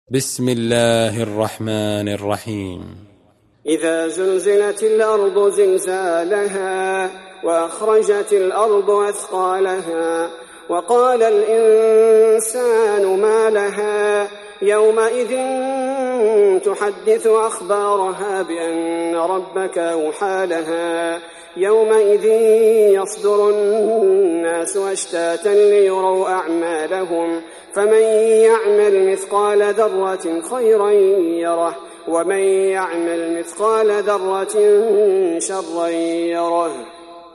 بسم الله الرحمن الرحيم. إذا زلزلت الأرض زلزالها وأخرجت الأرض أثقالها وقال الإنسان ما لها يومئذ تحدث أخبارها بأن ربك أوحى لها يومئذ يصدر الناس أشتاتا ليروا أعمالهم فمن يعمل مثقال ذرة خيرا يره ومن يعمل مثقال ذرة شرا يره.